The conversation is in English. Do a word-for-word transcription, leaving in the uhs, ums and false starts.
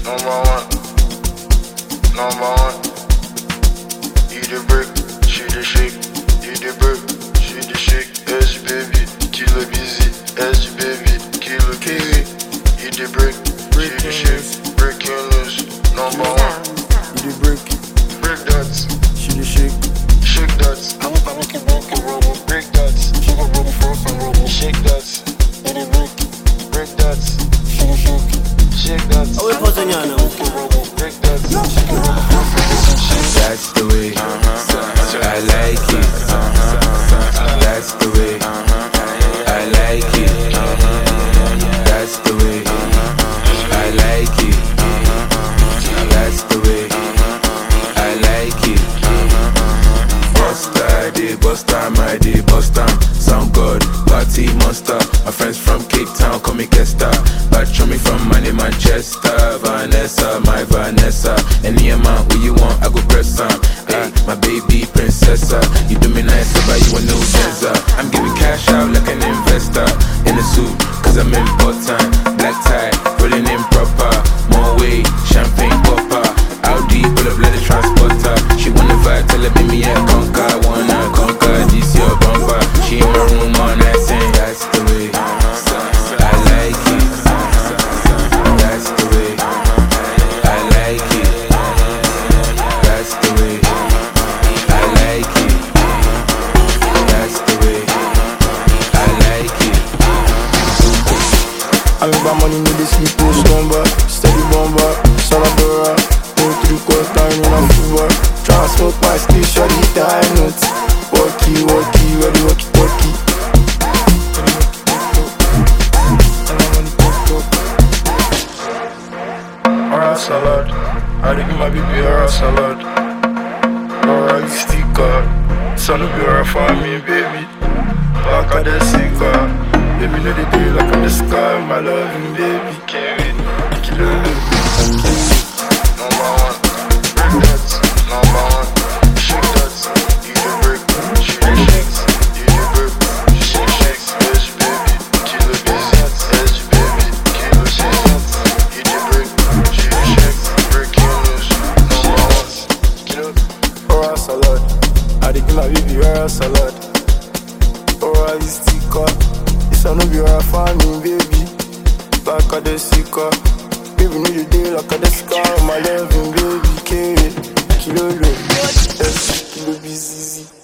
number one, number one. You the break, she the shake. You the break, she the shake. S baby, kilo busy. S baby, kilo busy. You the break, she the shake. Breaking loose, number one. You the break, break that. She the shake, shake that. Anytime you can break the body, Break that, she get ready for somebody. shake that. You the break, Break that, she the shake. shake that. How we put on you now? Break that, She get ready for somebody. That's the way I like it. That's the way I like it. That's the way I like it. That's the way I like it. Busta, they busta, my day busta. Sound good, party monster. My friends from Cape Town call me Kester. But show me from money Manchester. Vanessa, my Vanessa. Any amount where you want, I go press on. Hey, my baby princess. You do me nice, but you a no dancer. I'm giving cash out like an investor. In a suit, cause I'm important. Black tie, rolling in proper. More weight, champagne popper. Out deep, full of leather transporter. She wanna vibe, tell her, me a conquer. Wanna conquer, this your bumper. She in my room all night saying, that's the way I like it. That's the way I like it. That's the way I like it. That's the way I like it. I make my money, need this sleep, no slumber. Steady bomber, Saladora. No three quarter in a fever. Try and smoke my skill, shawty hit the high notes. Walkie, walkie, ready, walkie, walkie. Oral salad, I dey give my baby oral salad. Oral sticker, son of your family, baby. Back at the sicker, baby know the day like I'm the sky, my loving baby. Can't wait, kill it. number one. Break that, number one. Shake that, you the break, she the shakes. You the break, she the shakes. S baby, kilo busy. S baby, kilo shakes. You the break, she the shakes. Breaking loose, number one. Kilo. Oral salad, I dey give my baby oral salad. Oral sticker, this one no be oral family, baby. Back at the sicker, baby know the day like a the sky, my loving baby. Can't wait, kilo low, yes, kilo busy.